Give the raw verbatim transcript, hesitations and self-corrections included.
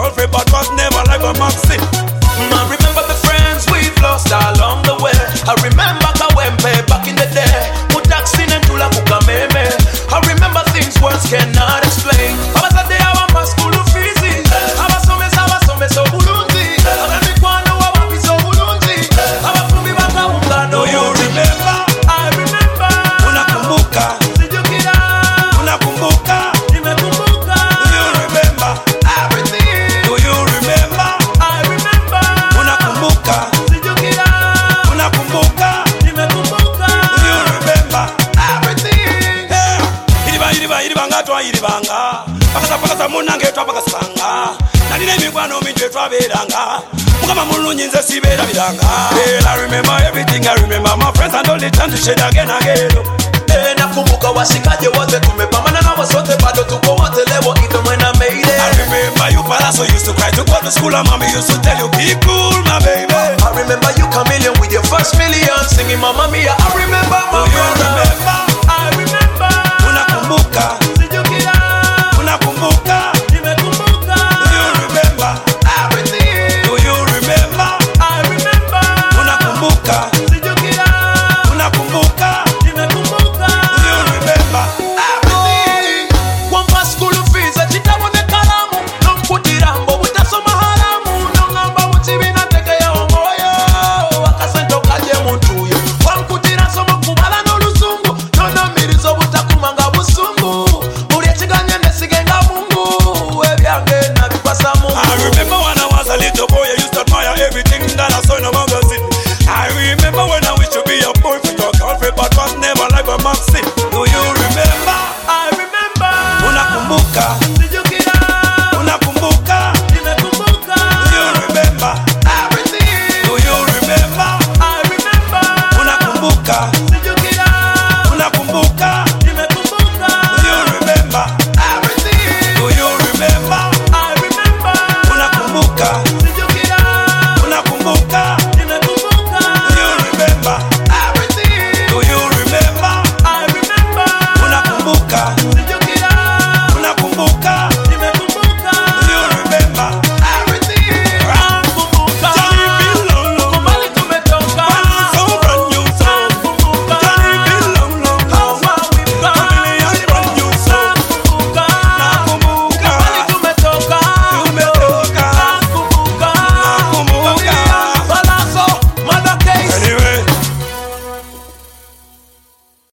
soul free, but was never like a Maxi. I remember the friends we've lost along the way. I remember Kawempe back in the day. Mutaxin and Tula Kukameme. I remember things words cannot explain. I was a day I was my school of physics. I was some I was some so Burundi. I was the one who was so Burundi. I was from Ibaka. Do you remember? I remember. Unakumbuka? Sijukira. Unakumbuka? Nimekumbuka. Do you remember? Everything. Do you remember? I remember. Unakumbuka? Sijukira. Unakumbuka? Nimekumbuka. Do you remember? Everything. Yeah. Iriba iriba iriba ngatwa iribanga. Pakasa pakasa munange twa pakasanga. Nalina emigwano mingi twaberanga. Mukama mulungi nze sibeera biranga. Yeah, I remember everything. I remember my friends and all the time to shed again again. Eh, nakumbuka washikaje wote tumepambana na wasote bado tuko wote leo even when I made it. I remember you Palazzo used to cry to go to school and mommy used to tell you be cool my baby. I remember you Chameleon with your first million singing Mamma Mia. I remember my Do you brother. remember?